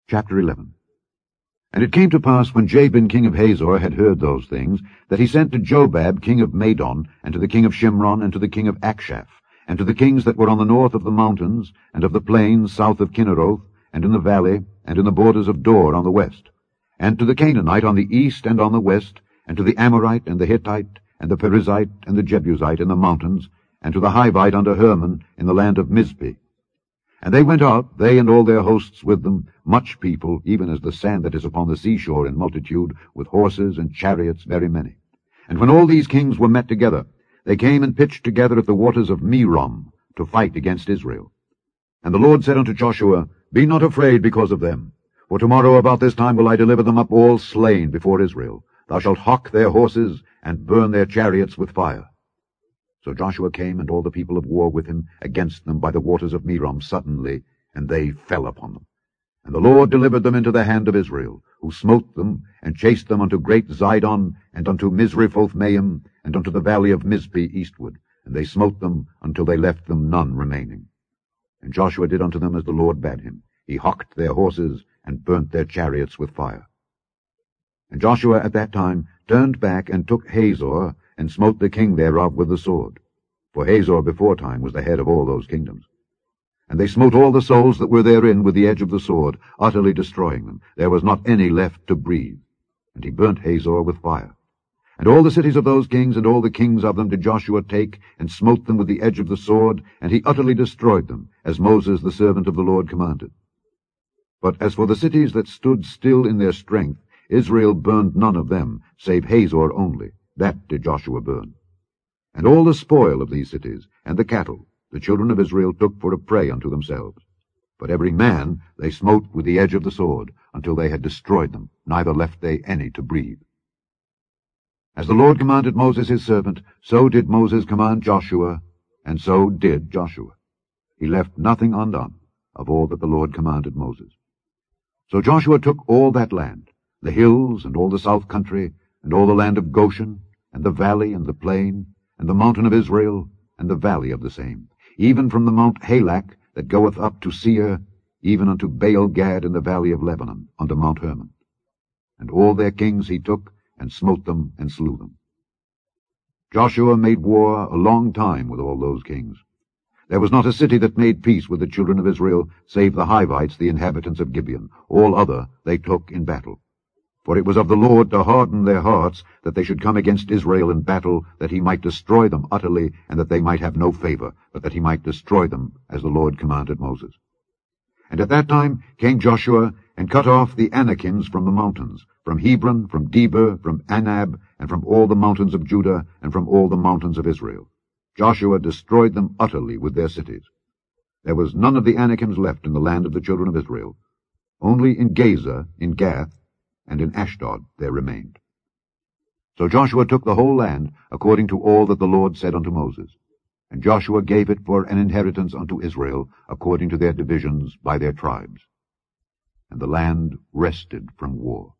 Chapter 11. And it came to pass, when Jabin king of Hazor had heard those things, that he sent to Jobab king of Madon, and to the king of Shimron, and to the king of Akshaph, and to the kings that were on the north of the mountains, and of the plains south of Kinneroth, and in the valley, and in the borders of Dor on the west, and to the Canaanite on the east and on the west, and to the Amorite, and the Hittite, and the Perizzite, and the Jebusite in the mountains, and to the Hivite under Hermon in the land of Mizpeh. And they went out, they and all their hosts with them, much people, even as the sand that is upon the seashore in multitude, with horses and chariots very many. And when all these kings were met together, they came and pitched together at the waters of Merom, to fight against Israel. And the Lord said unto Joshua, Be not afraid because of them, for tomorrow about this time will I deliver them up all slain before Israel. Thou shalt hock their horses, and burn their chariots with fire. So Joshua came, and all the people of war with him, against them by the waters of Merom suddenly, and they fell upon them. And the Lord delivered them into the hand of Israel, who smote them, and chased them unto great Zidon, and unto Misrephoth-maim, and unto the valley of Mizpeh eastward, and they smote them until they left them none remaining. And Joshua did unto them as the Lord bade him. He hocked their horses, and burnt their chariots with fire. And Joshua at that time turned back, and took Hazor, and smote the king thereof with the sword. For Hazor beforetime was the head of all those kingdoms. And they smote all the souls that were therein with the edge of the sword, utterly destroying them. There was not any left to breathe. And he burnt Hazor with fire. And all the cities of those kings, and all the kings of them, did Joshua take, and smote them with the edge of the sword, and he utterly destroyed them, as Moses the servant of the Lord commanded. But as for the cities that stood still in their strength, Israel burned none of them, save Hazor only. That did Joshua burn. And all the spoil of these cities, and the cattle, the children of Israel took for a prey unto themselves. But every man they smote with the edge of the sword, until they had destroyed them, neither left they any to breathe. As the Lord commanded Moses his servant, so did Moses command Joshua, and so did Joshua. He left nothing undone of all that the Lord commanded Moses. So Joshua took all that land, the hills, and all the south country, and all the land of Goshen, and the valley, and the plain, and the mountain of Israel, and the valley of the same, even from the Mount Halak that goeth up to Seir, even unto Baal-gad in the valley of Lebanon, unto Mount Hermon. And all their kings he took, and smote them, and slew them. Joshua made war a long time with all those kings. There was not a city that made peace with the children of Israel, save the Hivites, the inhabitants of Gibeon. All other they took in battle. For it was of the Lord to harden their hearts, that they should come against Israel in battle, that he might destroy them utterly, and that they might have no favor, but that he might destroy them, as the Lord commanded Moses. And at that time came Joshua, and cut off the Anakims from the mountains, from Hebron, from Debir, from Anab, and from all the mountains of Judah, and from all the mountains of Israel. Joshua destroyed them utterly with their cities. There was none of the Anakims left in the land of the children of Israel. Only in Gaza, in Gath, and in Ashdod there remained. So Joshua took the whole land, according to all that the Lord said unto Moses. And Joshua gave it for an inheritance unto Israel, according to their divisions by their tribes. And the land rested from war.